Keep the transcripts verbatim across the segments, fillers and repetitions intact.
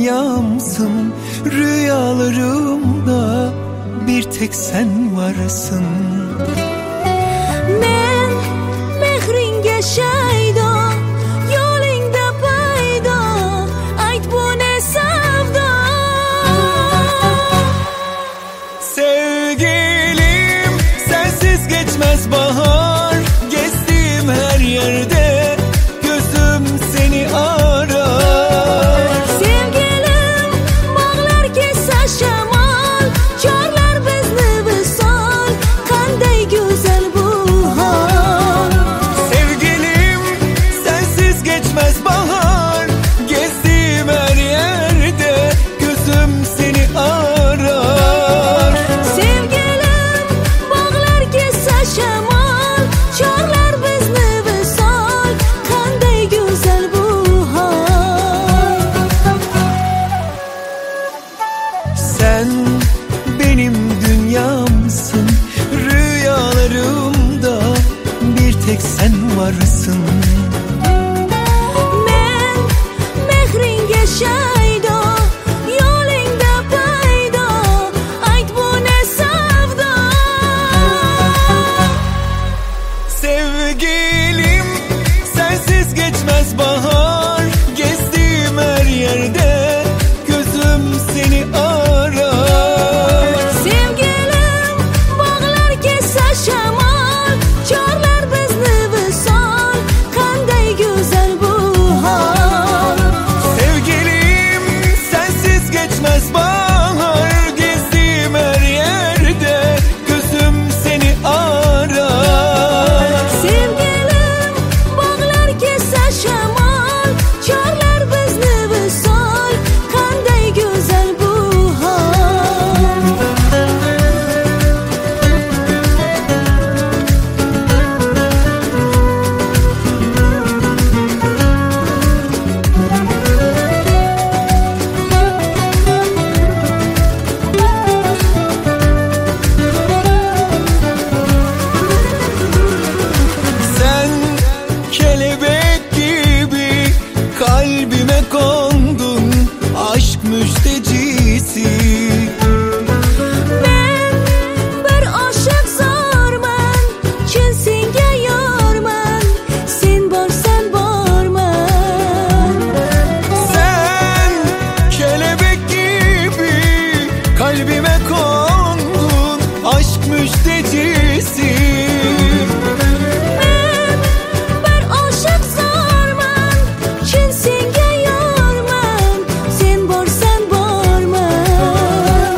dünyamsın. Rüyalarımda bir tek sen varsın. Men mehringe şayda, yolingda paydo, ayt bu ne savdo. Sevgilim, sensiz geçmez bahar. Gezdiğim her yerde gözüm seni arar. Sevgilim, bağlar kessa şamal, çorlar bizni visol, qanday güzel bu hal. Sevgilim, sensiz geçmez bahar. Gezdiğim her yerde gözüm seni arar. Sevgilim, bağlar kessa şamal, çorlar bizni visol, qanday güzel bu hal. Sen benim dünyamsın. Rüyalarımda bir tek sen varsın. Men mehringe şaydo, yolingda paydo, ayt bu ne savdo. Sevgilim, sensiz geçmez bahar. Gezdiğim her yerde gözüm seni arar. Sevgilim, bağlar kessa şamal, çorlar bizni visol, qanday güzel bu hal. Sevgilim, sensiz geçmez bahar. Gezdiğim her yerde gözüm seni arar. Sevgilim, bağlar kessa şamal, çorlar bizni visol, qanday güzel bu hal. Sen kelebek gibi kalbime kondun, aşk müjdecisi. Men bir aşık zorman, chin senga yorman, sen borsan borman. Sen kelebek gibi kalbime kondun, aşk müjdecisi. Men bir aşık zorman, chin senga yorman, sen borsan borman.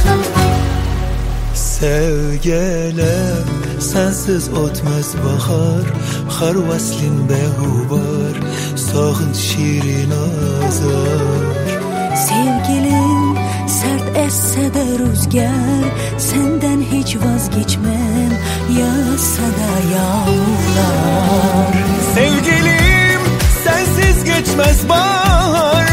Sevgilim, sensiz o'tmas bahar. Har vaslin beg'ubar, sog'inch shirin azar. Sevgilim, sert esse de rüzgar, senden hiç vazgeçmem, yağsa da yağmurlar. Sevgilim, sensiz geçmez bahar.